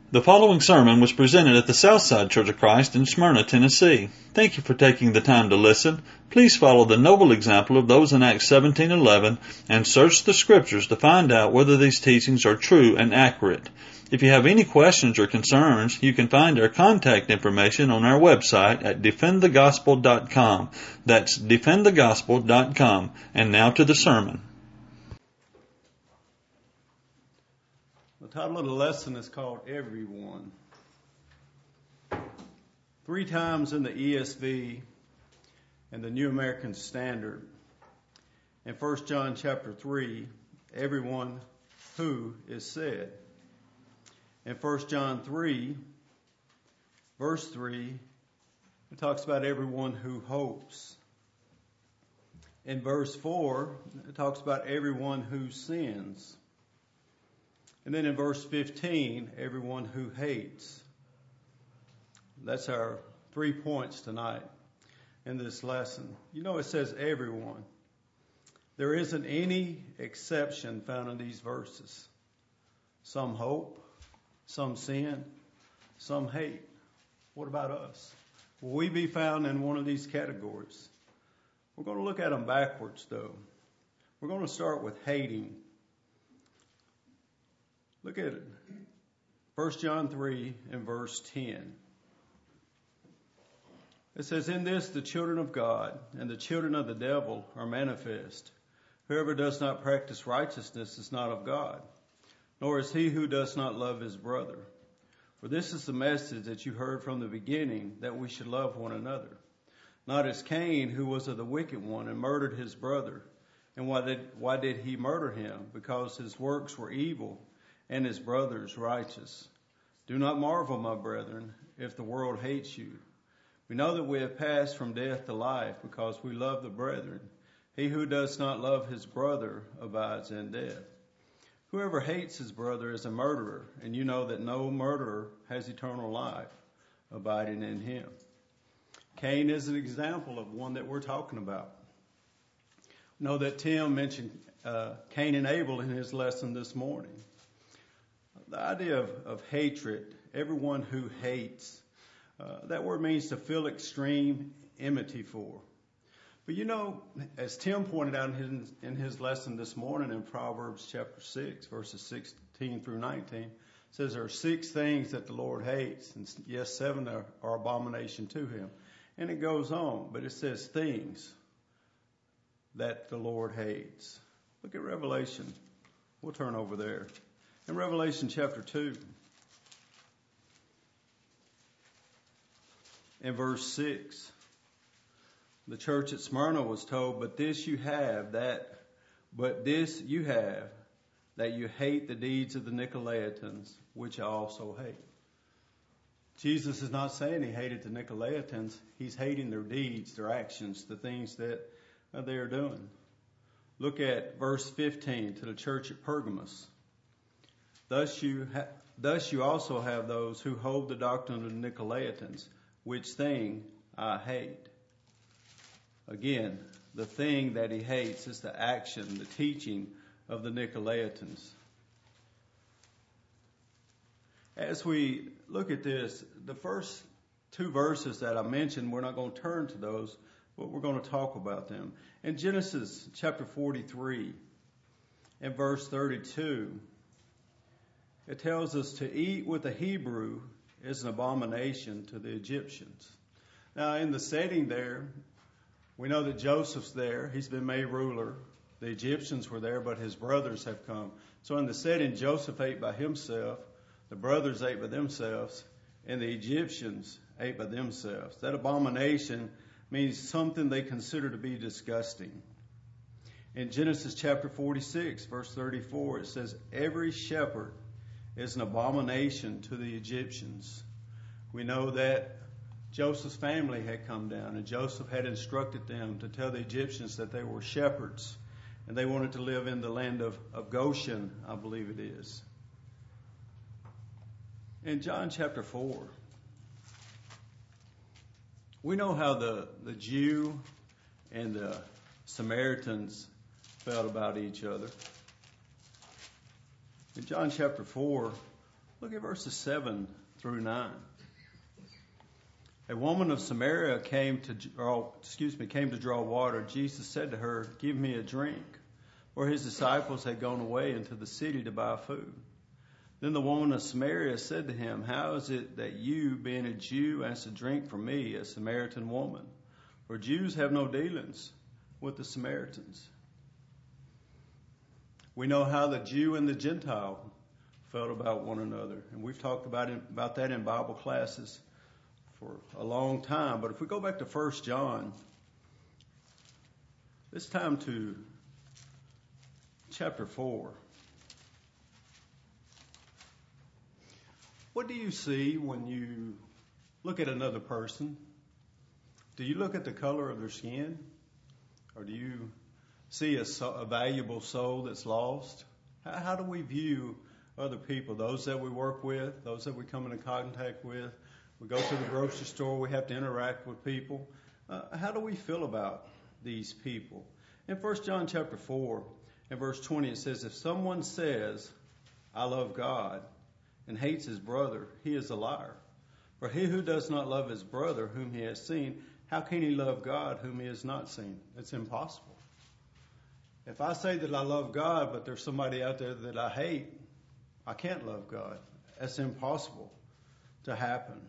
The following sermon was presented at the Southside Church of Christ in Smyrna, Tennessee. Thank you for taking the time to listen. Please follow the noble example of those in Acts 17:11 and search the Scriptures to find out whether these teachings are true and accurate. If you have any questions or concerns, you can find our contact information on our website at defendthegospel.com. That's defendthegospel.com. And now to the sermon. The title of the lesson is called Everyone. 3 times in the ESV and the New American Standard. In 1 John chapter 3, everyone who is said. In 1 John 3, verse 3, it talks about everyone who hopes. In verse 4, it talks about everyone who sins. And then in verse 15, everyone who hates. That's our 3 points tonight in this lesson. You know, it says everyone. There isn't any exception found in these verses. Some hope, some sin, some hate. What about us? Will we be found in one of these categories? We're going to look at them backwards, though. We're going to start with hating. Look at it. 1 John 3 and verse 10. It says, "In this the children of God and the children of the devil are manifest. Whoever does not practice righteousness is not of God, nor is he who does not love his brother. For this is the message that you heard from the beginning, that we should love one another. Not as Cain, who was of the wicked one and murdered his brother. And why did he murder him? Because his works were evil and his brother's righteous. Do not marvel, my brethren, if the world hates you. We know that we have passed from death to life because we love the brethren. He who does not love his brother abides in death. Whoever hates his brother is a murderer, and you know that no murderer has eternal life abiding in him." Cain is an example of one that we're talking about. We know that Tim mentioned Cain and Abel in his lesson this morning. The idea of hatred, everyone who hates, that word means to feel extreme enmity for. But you know, as Tim pointed out in his lesson this morning in Proverbs chapter 6, verses 16 through 19, it says there are 6 things that the Lord hates, and yes, 7 are abomination to him. And it goes on, but it says things that the Lord hates. Look at Revelation. We'll turn over there. In Revelation chapter 2, in verse 6, the church at Smyrna was told, but this you have, that you hate the deeds of the Nicolaitans, which I also hate. Jesus is not saying he hated the Nicolaitans. He's hating their deeds, their actions, the things that they are doing. Look at verse 15 to the church at Pergamos. Thus you also have those who hold the doctrine of the Nicolaitans, which thing I hate. Again, the thing that he hates is the action, the teaching of the Nicolaitans. As we look at this, the first 2 verses that I mentioned, we're not going to turn to those, but we're going to talk about them. In Genesis chapter 43 and verse 32, it tells us to eat with a Hebrew is an abomination to the Egyptians. Now, in the setting there, we know that Joseph's there. He's been made ruler. The Egyptians were there, but his brothers have come. So in the setting, Joseph ate by himself, the brothers ate by themselves, and the Egyptians ate by themselves. That abomination means something they consider to be disgusting. In Genesis chapter 46, verse 34, it says, "Every shepherd is an abomination to the Egyptians." We know that Joseph's family had come down, and Joseph had instructed them to tell the Egyptians that they were shepherds, and they wanted to live in the land of Goshen, I believe it is. In John chapter 4, we know how the Jew and the Samaritans felt about each other. In John chapter 4, Look at verses 7 through 9. A woman of Samaria came to draw water. Jesus said to her, "Give me a drink," for his disciples had gone away into the city to buy food. Then the woman of Samaria said to him, "How is it that you, being a Jew, ask a drink from me, a Samaritan woman? For Jews have no dealings with the Samaritans." We know how the Jew and the Gentile felt about one another, and we've talked about that in Bible classes for a long time. But if we go back to 1 John, this time to chapter 4. What do you see when you look at another person? Do you look at the color of their skin? Or do you see a valuable soul that's lost? How do we view other people, those that we work with, those that we come into contact with? We go to the grocery store, we have to interact with people. How do we feel about these people? In 1 John chapter 4 and verse 20, it says, "If someone says, 'I love God,' and hates his brother, he is a liar. For he who does not love his brother whom he has seen, how can he love God whom he has not seen?" It's impossible. If I say that I love God, but there's somebody out there that I hate, I can't love God. That's impossible to happen.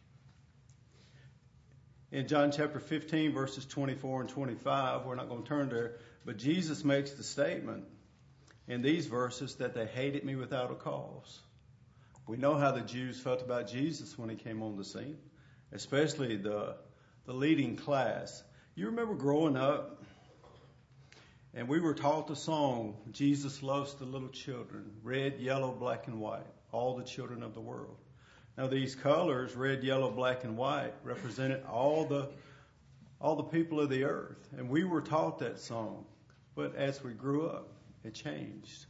In John chapter 15, verses 24 and 25, we're not going to turn there, but Jesus makes the statement in these verses that they hated me without a cause. We know how the Jews felt about Jesus when he came on the scene, especially the leading class. You remember growing up, and we were taught the song, "Jesus loves the little children, red, yellow, black, and white, all the children of the world." Now these colors, red, yellow, black, and white, represented all the people of the earth. And we were taught that song. But as we grew up, it changed.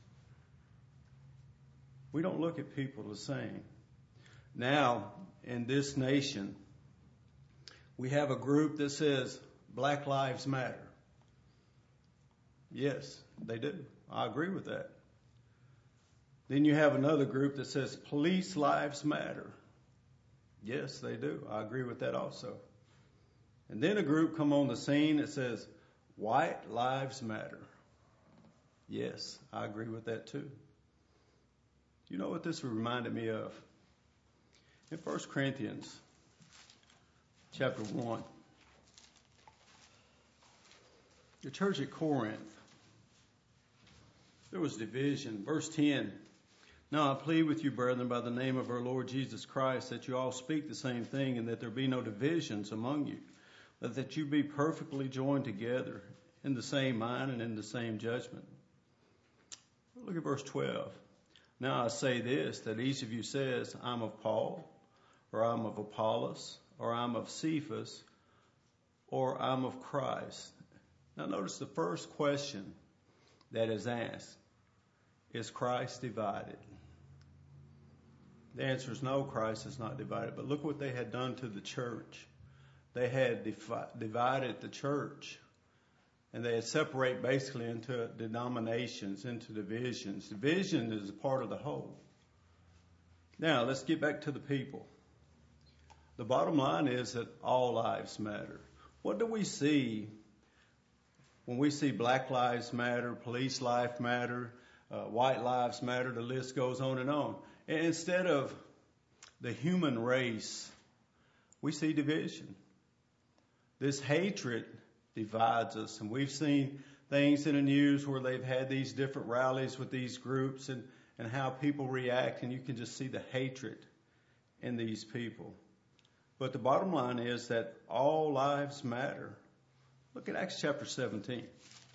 We don't look at people the same. Now, in this nation, we have a group that says Black Lives Matter. Yes, they do. I agree with that. Then you have another group that says Police Lives Matter. Yes, they do. I agree with that also. And then a group come on the scene that says White Lives Matter. Yes, I agree with that too. You know what this reminded me of? In 1 Corinthians chapter 1, the church at Corinth, there was division. Verse 10, "Now I plead with you, brethren, by the name of our Lord Jesus Christ, that you all speak the same thing, and that there be no divisions among you, but that you be perfectly joined together in the same mind and in the same judgment." Look at verse 12. "Now I say this, that each of you says, 'I'm of Paul,' or 'I'm of Apollos,' or 'I'm of Cephas,' or 'I'm of Christ.'" Now notice the first question that is asked, is Christ divided? The answer is no, Christ is not divided. But look what they had done to the church. They had divided the church. And they had separated basically into denominations, into divisions. Division is a part of the whole. Now, let's get back to the people. The bottom line is that all lives matter. What do we see when we see Black Lives Matter, Police Life Matter, White Lives Matter? The list goes on and on. And instead of the human race, we see division. This hatred divides us. And we've seen things in the news where they've had these different rallies with these groups and how people react, and you can just see the hatred in these people. But the bottom line is that all lives matter. Look at Acts chapter 17.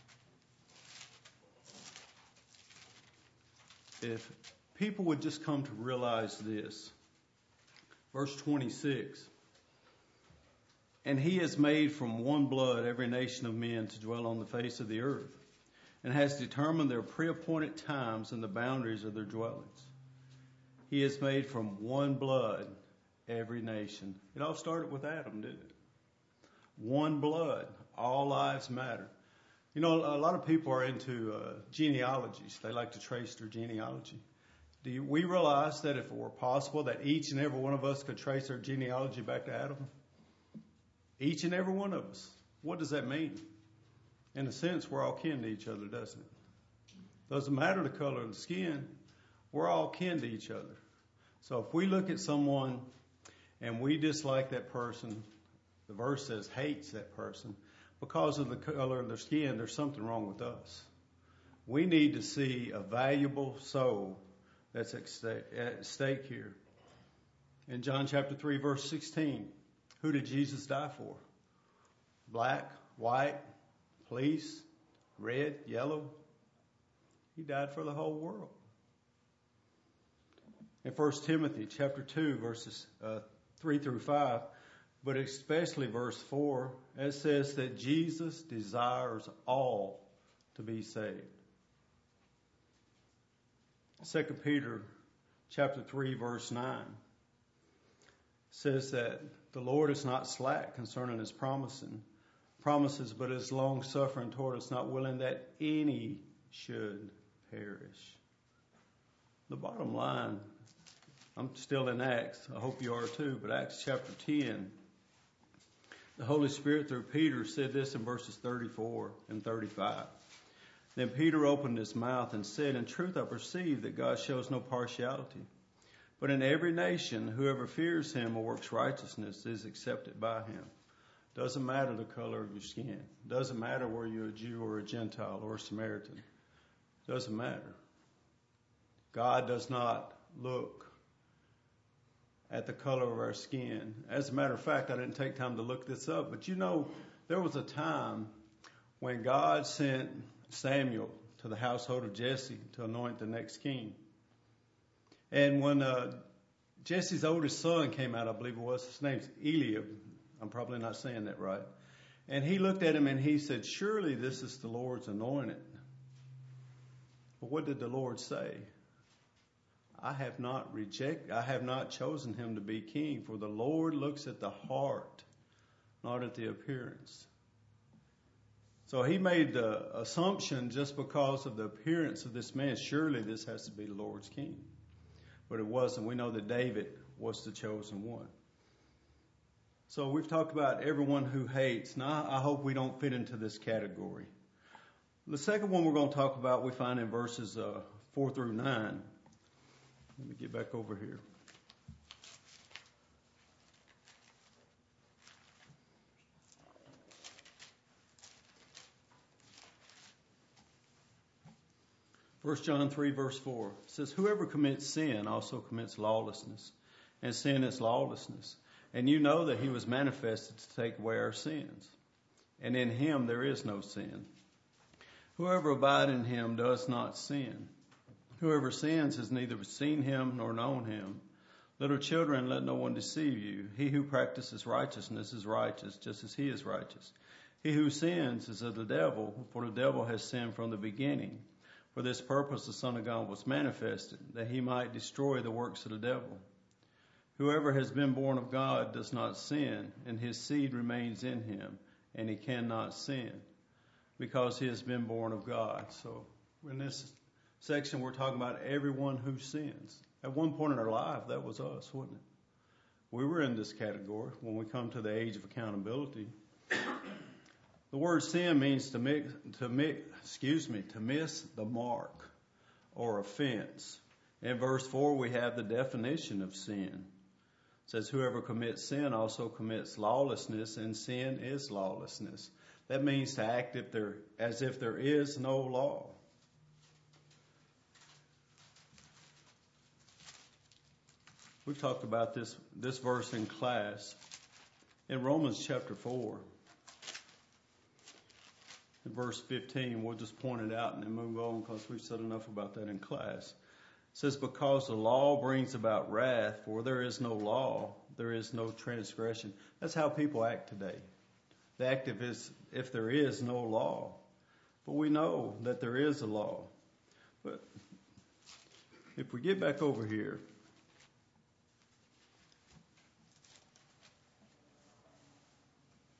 If people would just come to realize this, verse 26, "And he has made from one blood every nation of men to dwell on the face of the earth, and has determined their pre-appointed times and the boundaries of their dwellings. He has made from one blood every nation." It all started with Adam, didn't it? One blood. All lives matter. You know, a lot of people are into genealogies. They like to trace their genealogy. Do we realize that if it were possible that each and every one of us could trace our genealogy back to Adam? Each and every one of us. What does that mean? In a sense, we're all kin to each other, doesn't it? Doesn't matter the color of the skin. We're all kin to each other. So if we look at someone and we dislike that person, the verse says hates that person, because of the color of their skin, there's something wrong with us. We need to see a valuable soul that's at stake here. In John chapter 3, verse 16, who did Jesus die for? Black, white, police, red, yellow. He died for the whole world. In 1 Timothy chapter 2, verses 3 through 5, but especially verse 4, it says that Jesus desires all to be saved. 2 Peter chapter 3, verse 9 says that the Lord is not slack concerning his promises, but is long-suffering toward us, not willing that any should perish. The bottom line, I'm still in Acts, I hope you are too, but Acts chapter 10, the Holy Spirit through Peter said this in verses 34 and 35. Then Peter opened his mouth and said, in truth I perceive that God shows no partiality, but in every nation whoever fears him or works righteousness is accepted by him. Doesn't matter the color of your skin. Doesn't matter whether you're a Jew or a Gentile or a Samaritan. Doesn't matter. God does not look at the color of our skin. As a matter of fact, I didn't take time to look this up, but you know, there was a time when God sent Samuel to the household of Jesse to anoint the next king. And when Jesse's oldest son came out, I believe it was, his name's Eliab. I'm probably not saying that right. And he looked at him and he said, surely this is the Lord's anointed. But what did the Lord say? I have not chosen him to be king, for the Lord looks at the heart, not at the appearance. So he made the assumption just because of the appearance of this man, surely this has to be the Lord's king. But it wasn't. We know that David was the chosen one. So we've talked about everyone who hates. Now I hope we don't fit into this category. The second one we're going to talk about we find in verses 4 through 9. Let me get back over here. First John 3 verse 4 says, whoever commits sin also commits lawlessness, and sin is lawlessness. And you know that he was manifested to take away our sins, and in him there is no sin. Whoever abides in him does not sin. Whoever sins has neither seen him nor known him. Little children, let no one deceive you. He who practices righteousness is righteous, just as he is righteous. He who sins is of the devil, for the devil has sinned from the beginning. For this purpose the Son of God was manifested, that he might destroy the works of the devil. Whoever has been born of God does not sin, and his seed remains in him, and he cannot sin, because he has been born of God. So in this section we're talking about everyone who sins. At one point in our life, that was us, wasn't it? We were in this category when we come to the age of accountability. The word sin means to miss the mark or offense. In verse 4, we have the definition of sin. It says, whoever commits sin also commits lawlessness, and sin is lawlessness. That means to act as if there is no law. We've talked about this verse in class. In Romans chapter 4, in verse 15, we'll just point it out and then move on because we've said enough about that in class. It says, because the law brings about wrath, for there is no law, there is no transgression. That's how people act today. They act if there is no law. But we know that there is a law. But if we get back over here,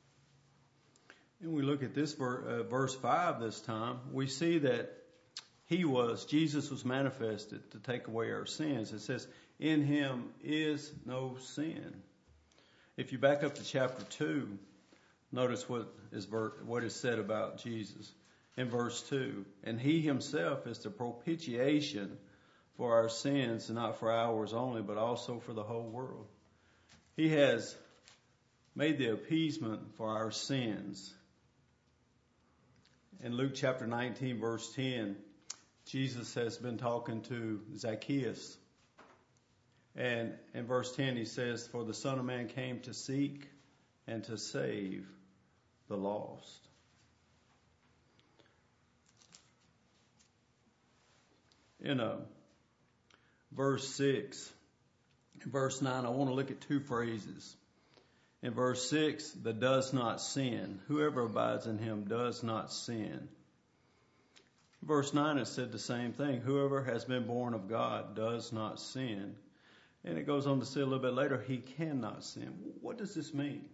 and we look at this verse 5 this time, we see that Jesus was manifested to take away our sins. It says, in him is no sin. If you back up to chapter 2, notice what is said about Jesus in verse 2. And he himself is the propitiation for our sins, and not for ours only, but also for the whole world. He has made the appeasement for our sins. In Luke chapter 19, verse 10, Jesus has been talking to Zacchaeus. And in verse 10 he says, for the Son of Man came to seek and to save the lost. In verse 6, in verse 9, I want to look at two phrases. In verse 6, the does not sin. Whoever abides in him does not sin. In verse 9, it said the same thing. Whoever has been born of God does not sin. And it goes on to say a little bit later, he cannot sin. What does this mean?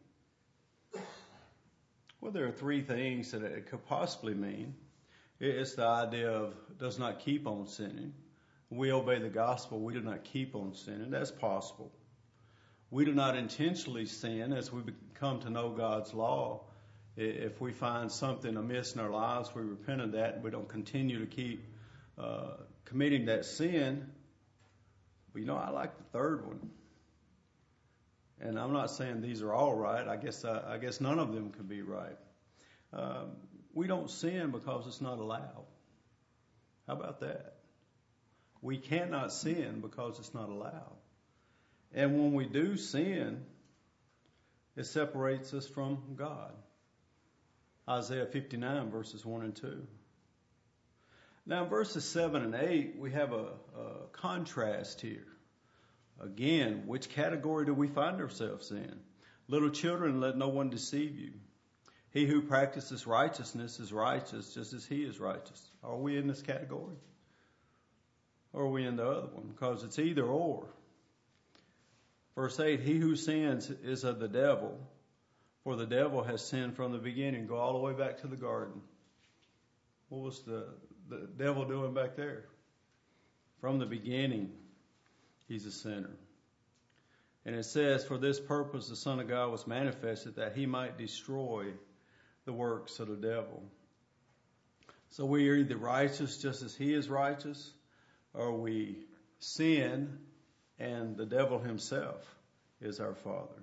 Well, there are three things that it could possibly mean. It's the idea of does not keep on sinning. We obey the gospel. We do not keep on sinning. That's possible. We do not intentionally sin as we come to know God's law. If we find something amiss in our lives, we repent of that and we don't continue to keep committing that sin. But I like the third one. And I'm not saying these are all right. I guess none of them can be right. We don't sin because it's not allowed. How about that? We cannot sin because it's not allowed. And when we do sin, it separates us from God. Isaiah 59 verses 1 and 2. Now in verses 7 and 8, we have a contrast here. Again, which category do we find ourselves in? Little children, let no one deceive you. He who practices righteousness is righteous just as he is righteous. Are we in this category? Or are we in the other one? Because it's either or. Verse 8, he who sins is of the devil, for the devil has sinned from the beginning. Go all the way back to the garden. What was the devil doing back there? From the beginning, he's a sinner. And it says, for this purpose the Son of God was manifested, that he might destroy the works of the devil. So we are either righteous just as he is righteous, or we sin and the devil himself is our father.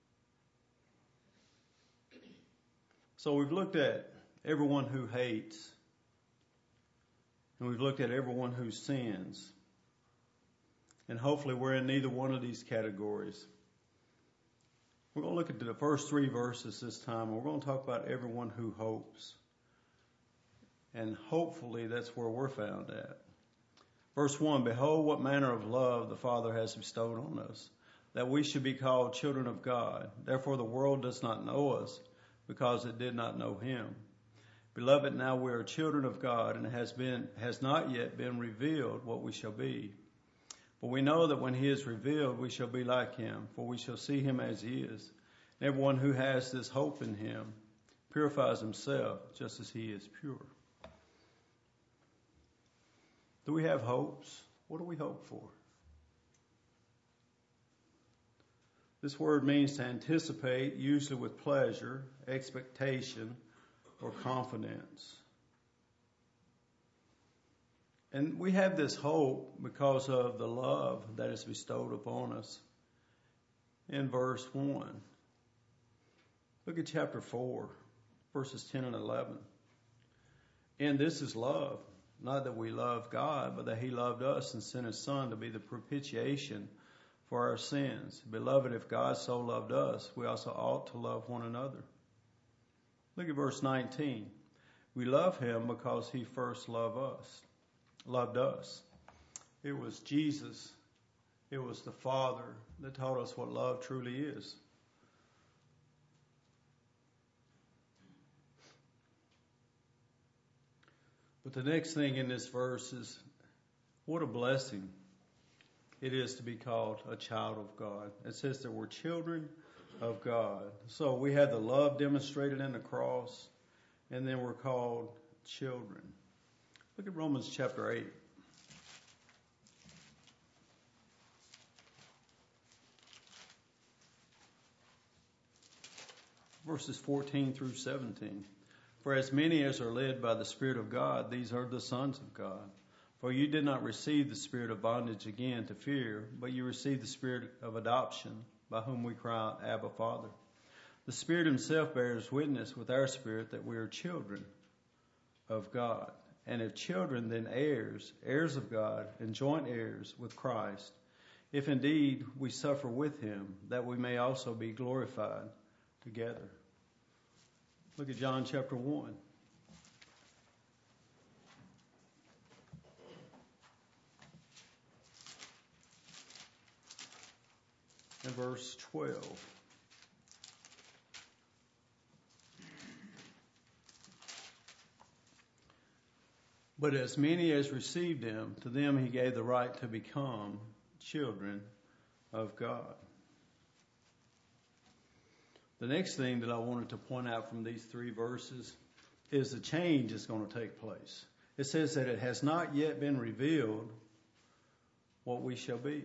So we've looked at everyone who hates, and we've looked at everyone who sins. And hopefully we're in neither one of these categories. We're going to look at the first three verses this time, and we're going to talk about everyone who hopes. And hopefully that's where we're found at. Verse 1, behold what manner of love the Father has bestowed on us, that we should be called children of God. Therefore the world does not know us, because it did not know him. Beloved, now we are children of God, and it has not yet been revealed what we shall be. But we know that when he is revealed, we shall be like him, for we shall see him as he is. And everyone who has this hope in him purifies himself just as he is pure. Do we have hopes? What do we hope for? This word means to anticipate, usually with pleasure, expectation, or confidence. And we have this hope because of the love that is bestowed upon us in verse 1. Look at chapter 4, verses 10 and 11. And this is love, not that we love God, but that he loved us and sent his Son to be the propitiation for our sins. Beloved, if God so loved us, we also ought to love one another. Look at verse 19. We love him because he first loved us. It was Jesus, it was the Father that taught us what love truly is. But the next thing in this verse is, what a blessing it is to be called a child of God. It says that we're children of God. So we have the love demonstrated in the cross, and then we're called children. Look at Romans chapter 8. Verses 14 through 17. For as many as are led by the Spirit of God, these are the sons of God. For you did not receive the spirit of bondage again to fear, but you received the spirit of adoption, by whom we cry out, Abba, Father. The Spirit himself bears witness with our spirit that we are children of God. And if children, then heirs, heirs of God, and joint heirs with Christ, if indeed we suffer with him, that we may also be glorified together. Look at John chapter 1. And verse 12. But as many as received him, to them he gave the right to become children of God. The next thing that I wanted to point out from these three verses is the change that's going to take place. It says that it has not yet been revealed what we shall be.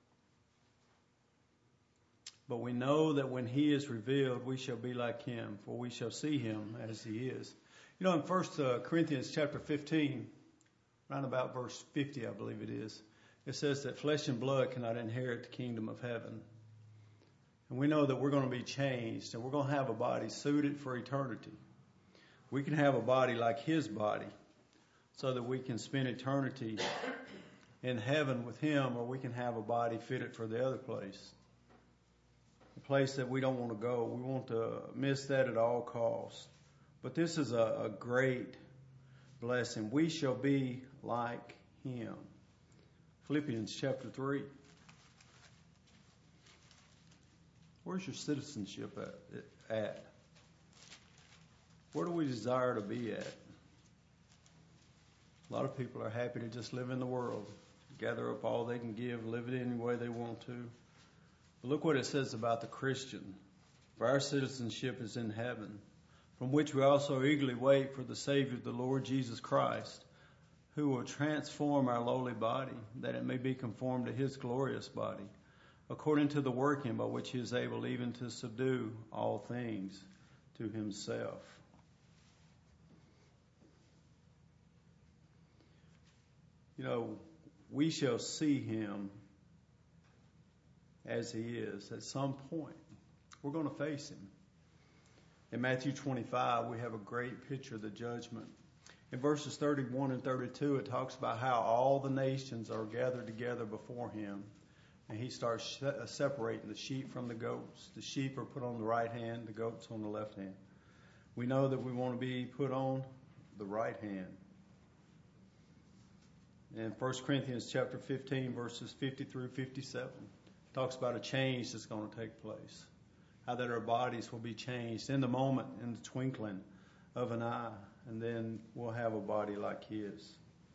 But we know that when he is revealed, we shall be like him, for we shall see him as he is. You know, in 1 Corinthians chapter 15, around about verse 50, I believe it is, it says that flesh and blood cannot inherit the kingdom of heaven. And we know that we're going to be changed, and we're going to have a body suited for eternity. We can have a body like his body, so that we can spend eternity in heaven with him, or we can have a body fitted for the other place. A place that we don't want to go. We want to miss that at all costs. But this is a great blessing. We shall be like him. Philippians chapter 3. Where's your citizenship at? Where do we desire to be at? A lot of people are happy to just live in the world, gather up all they can give, live it any way they want to. But look what it says about the Christian. For our citizenship is in heaven, from which we also eagerly wait for the Savior, the Lord Jesus Christ, who will transform our lowly body, that it may be conformed to his glorious body, according to the working by which he is able even to subdue all things to himself. You know, we shall see him as he is at some point. We're going to face him. In Matthew 25, we have a great picture of the judgment. In verses 31 and 32, it talks about how all the nations are gathered together before him. And he starts separating the sheep from the goats. The sheep are put on the right hand, the goats on the left hand. We know that we want to be put on the right hand. In 1 Corinthians chapter 15, verses 50 through 57, talks about a change that's going to take place. How that our bodies will be changed in the moment, in the twinkling of an eye. And then we'll have a body like his.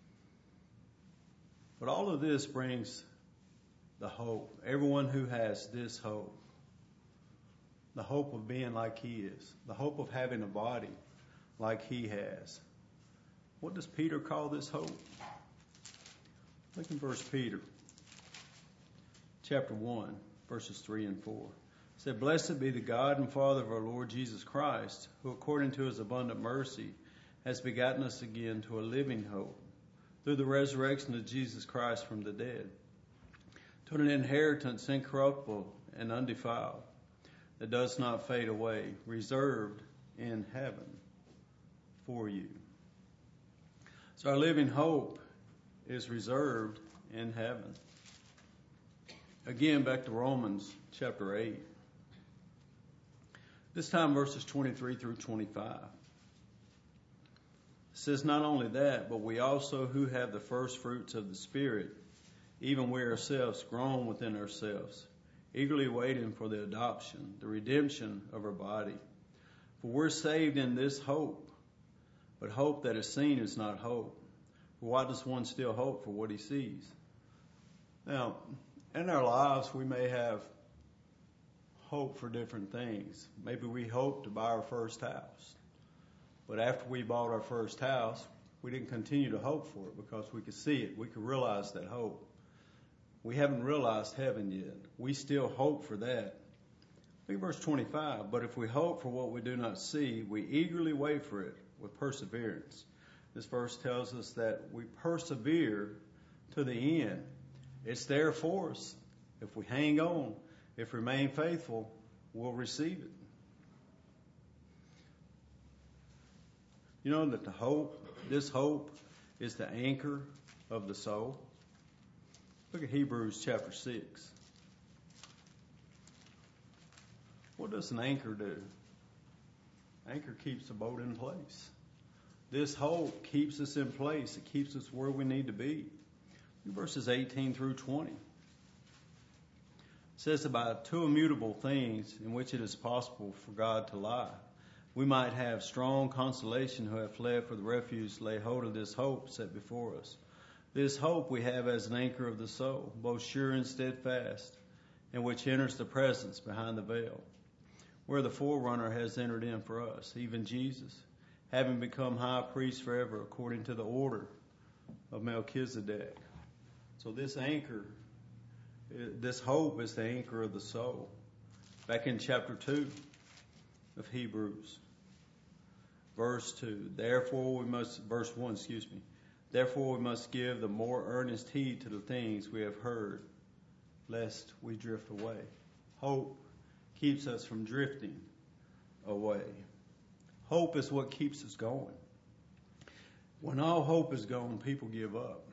But all of this brings the hope. Everyone who has this hope. The hope of being like he is. The hope of having a body like he has. What does Peter call this hope? Look in 1 Peter chapter 1, verses 3 and 4. It said, Blessed be the God and Father of our Lord Jesus Christ, who according to his abundant mercy has begotten us again to a living hope, through the resurrection of Jesus Christ from the dead, to an inheritance incorruptible and undefiled, that does not fade away, reserved in heaven for you. So our living hope is reserved in heaven. Again, back to Romans chapter 8. This time verses 23 through 25. It says, Not only that, but we also who have the first fruits of the Spirit, even we ourselves groan within ourselves, eagerly waiting for the adoption, the redemption of our body. For we're saved in this hope, but hope that is seen is not hope. For why does one still hope for what he sees? Now, in our lives, we may have hope for different things. Maybe we hope to buy our first house. But after we bought our first house, We didn't continue to hope for it because we could see it. We could realize that hope. We haven't realized heaven yet. We still hope for that. Look at verse 25. But if we hope for what we do not see, we eagerly wait for it with perseverance. This verse tells us that we persevere to the end. It's there for us. If we hang on, if we remain faithful, we'll receive it. You know that this hope is the anchor of the soul. Look at Hebrews chapter 6. What does an anchor do? Anchor keeps the boat in place. This hope keeps us in place. It keeps us where we need to be. Verses 18 through 20. It says about two immutable things in which it is possible for God to lie. We might have strong consolation who have fled for the refuge, lay hold of this hope set before us. This hope we have as an anchor of the soul, both sure and steadfast, and which enters the presence behind the veil, where the forerunner has entered in for us, even Jesus, having become high priest forever according to the order of Melchizedek. So this anchor, this hope is the anchor of the soul. Back in chapter 2 of Hebrews, verse 2, verse 1, Therefore we must give the more earnest heed to the things we have heard, lest we drift away. Hope keeps us from drifting away. Hope is what keeps us going. When all hope is gone, people give up.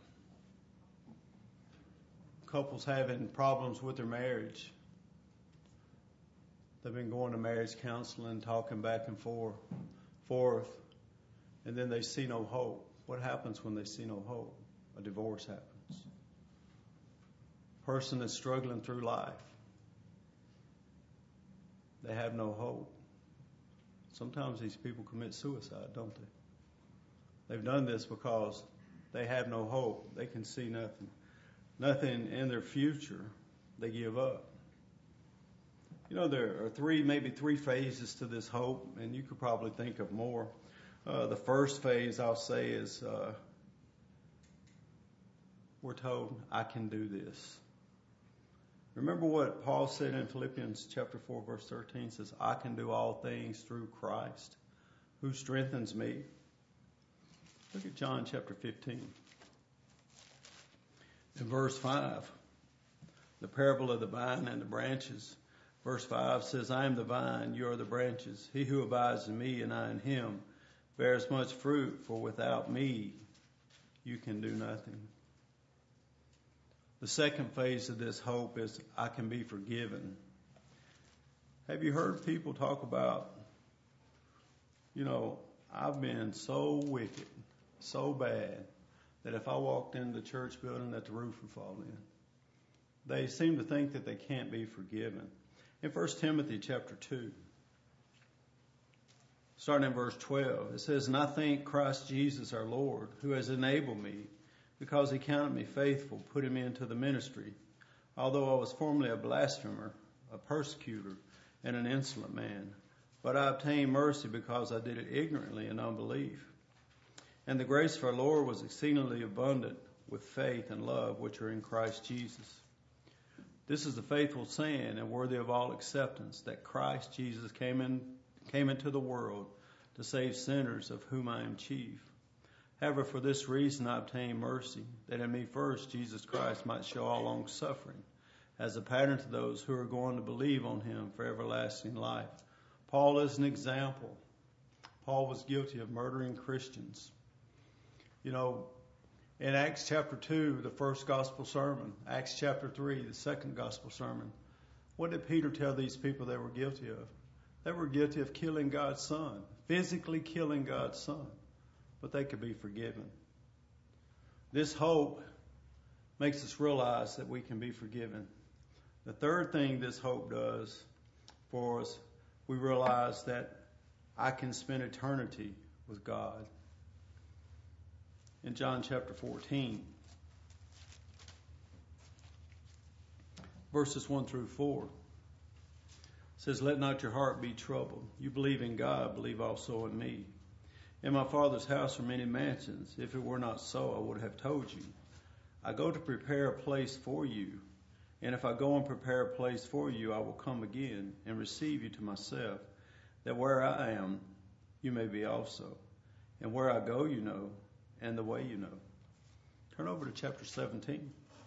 Couples having problems with their marriage. They've been going to marriage counseling, talking back and forth, and then they see no hope. What happens when they see no hope? A divorce happens. Person is struggling through life. They have no hope. Sometimes these people commit suicide, don't they? They've done this because they have no hope. They can see nothing in their future. They give up. You know, there are maybe three phases to this hope, and you could probably think of more. The first phase, I'll say, is we're told, I can do this. Remember what Paul said in Philippians chapter 4, verse 13, it says, I can do all things through Christ, who strengthens me. Look at John chapter 15. In verse 5, the parable of the vine and the branches. Verse 5 says, I am the vine, you are the branches. He who abides in me and I in him bears much fruit, for without me you can do nothing. The second phase of this hope is I can be forgiven. Have you heard people talk about, I've been so wicked, so bad, that if I walked into the church building that the roof would fall in. They seem to think that they can't be forgiven. In 1 Timothy chapter 2, starting in verse 12, it says, And I thank Christ Jesus our Lord, who has enabled me, because he counted me faithful, putting me into the ministry, although I was formerly a blasphemer, a persecutor, and an insolent man. But I obtained mercy because I did it ignorantly in unbelief. And the grace of our Lord was exceedingly abundant with faith and love which are in Christ Jesus. This is the faithful saying and worthy of all acceptance, that Christ Jesus came into the world to save sinners, of whom I am chief. However, for this reason I obtained mercy, that in me first Jesus Christ might show all long suffering, as a pattern to those who are going to believe on him for everlasting life. Paul is an example. Paul was guilty of murdering Christians. In Acts chapter 2, the first gospel sermon, Acts chapter 3, the second gospel sermon, what did Peter tell these people they were guilty of? They were guilty of killing God's Son, physically killing God's Son, but they could be forgiven. This hope makes us realize that we can be forgiven. The third thing this hope does for us, we realize that I can spend eternity with God. In John chapter 14, verses 1 through 4, it says, Let not your heart be troubled. You believe in God, believe also in me. In my Father's house are many mansions. If it were not so, I would have told you. I go to prepare a place for you. And if I go and prepare a place for you, I will come again and receive you to myself, that where I am, you may be also. And where I go, you know, and the way you know. Turn over to chapter 17.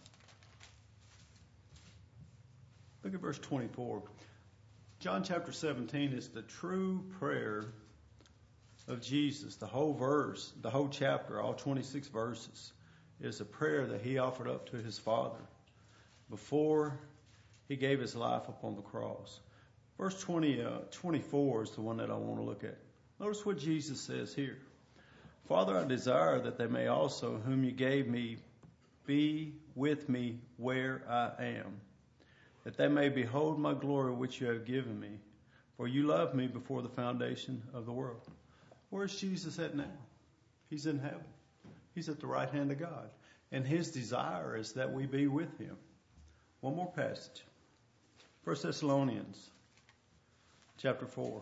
Look at verse 24. John chapter 17 is the true prayer of Jesus. The whole verse, the whole chapter, all 26 verses, is a prayer that he offered up to his Father before he gave his life upon the cross. Verse 24 is the one that I want to look at. Notice what Jesus says here. Father, I desire that they may also, whom you gave me, be with me where I am, that they may behold my glory which you have given me. For you loved me before the foundation of the world. Where's Jesus at now? He's in heaven. He's at the right hand of God. And his desire is that we be with him. One more passage. 1 Thessalonians chapter 4.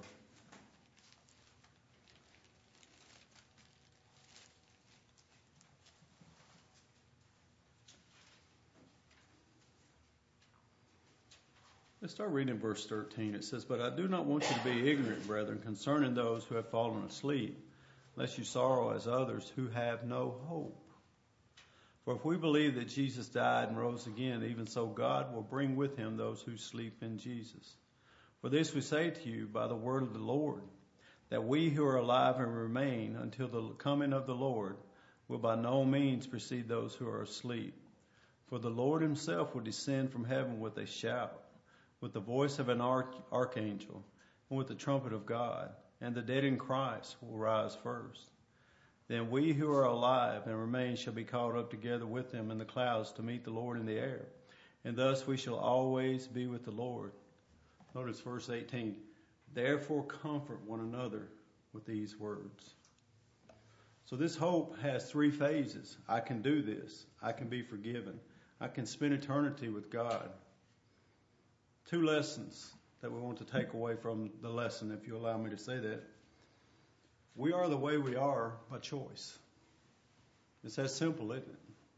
Let's start reading verse 13. It says, But I do not want you to be ignorant, brethren, concerning those who have fallen asleep, lest you sorrow as others who have no hope. For if we believe that Jesus died and rose again, even so God will bring with him those who sleep in Jesus. For this we say to you by the word of the Lord, that we who are alive and remain until the coming of the Lord will by no means precede those who are asleep. For the Lord himself will descend from heaven with a shout, with the voice of an archangel, and with the trumpet of God, and the dead in Christ will rise first. Then we who are alive and remain shall be caught up together with them in the clouds to meet the Lord in the air. And thus we shall always be with the Lord. Notice verse 18. Therefore comfort one another with these words. So this hope has three phases. I can do this. I can be forgiven. I can spend eternity with God. Two lessons that we want to take away from the lesson, if you allow me to say that. We are the way we are by choice. It's that simple, isn't it?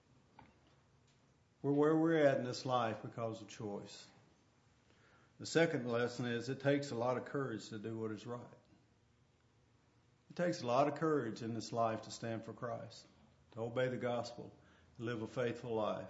We're where we're at in this life because of choice. The second lesson is it takes a lot of courage to do what is right. It takes a lot of courage in this life to stand for Christ, to obey the gospel, to live a faithful life.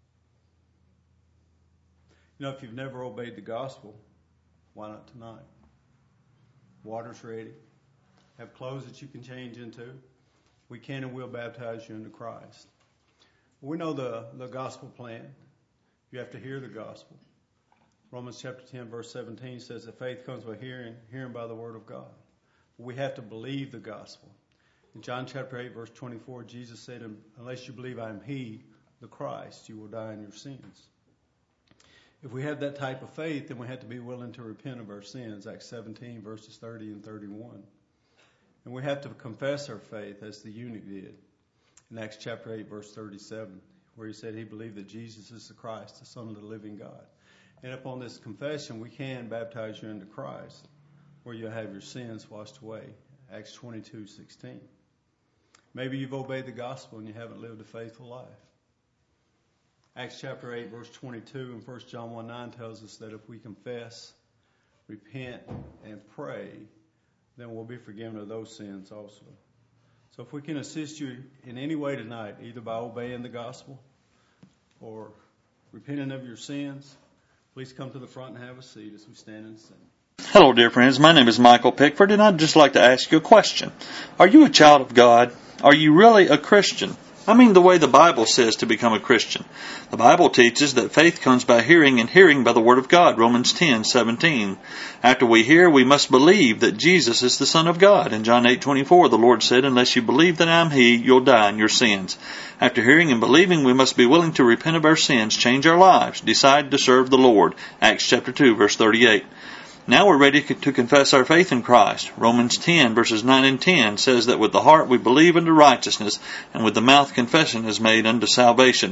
You know, if you've never obeyed the gospel, why not tonight? Water's ready. Have clothes that you can change into. We can and will baptize you into Christ. We know the gospel plan. You have to hear the gospel. Romans chapter 10 verse 17 says that faith comes by hearing, hearing by the word of God. We have to believe the gospel. In John chapter 8 verse 24, Jesus said, unless you believe I am he, the Christ, you will die in your sins. If we have that type of faith, then we have to be willing to repent of our sins. Acts 17 verses 30 and 31. And we have to confess our faith as the eunuch did in Acts chapter 8 verse 37, where he said he believed that Jesus is the Christ, the Son of the living God. And upon this confession, we can baptize you into Christ, where you'll have your sins washed away. Acts 22:16. Maybe you've obeyed the gospel and you haven't lived a faithful life. Acts chapter 8 verse 22 and 1 John 1:9 tells us that if we confess, repent, and pray, then we'll be forgiven of those sins also. So if we can assist you in any way tonight, either by obeying the gospel or repenting of your sins, please come to the front and have a seat as we stand and sing. Hello, dear friends. My name is Michael Pickford, and I'd just like to ask you a question. Are you a child of God? Are you really a Christian? I mean the way the Bible says to become a Christian. The Bible teaches that faith comes by hearing, and hearing by the Word of God, Romans 10:17. After we hear, we must believe that Jesus is the Son of God. In John 8:24, the Lord said, unless you believe that I am He, you'll die in your sins. After hearing and believing, we must be willing to repent of our sins, change our lives, decide to serve the Lord. Acts chapter 2, verse 38. Now we're ready to confess our faith in Christ. Romans 10 verses 9 and 10 says that with the heart we believe unto righteousness, and with the mouth confession is made unto salvation.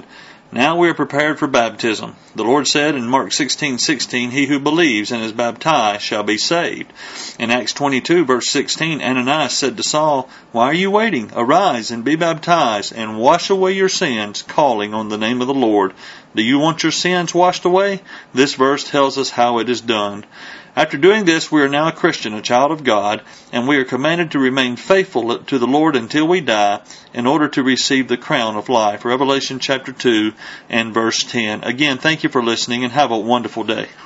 Now we are prepared for baptism. The Lord said in Mark 16:16, "He who believes and is baptized shall be saved." In Acts 22 verse 16, Ananias said to Saul, "Why are you waiting? Arise and be baptized and wash away your sins, calling on the name of the Lord." Do you want your sins washed away? This verse tells us how it is done. After doing this, we are now a Christian, a child of God, and we are commanded to remain faithful to the Lord until we die in order to receive the crown of life. Revelation chapter 2 and verse 10. Again, thank you for listening and have a wonderful day.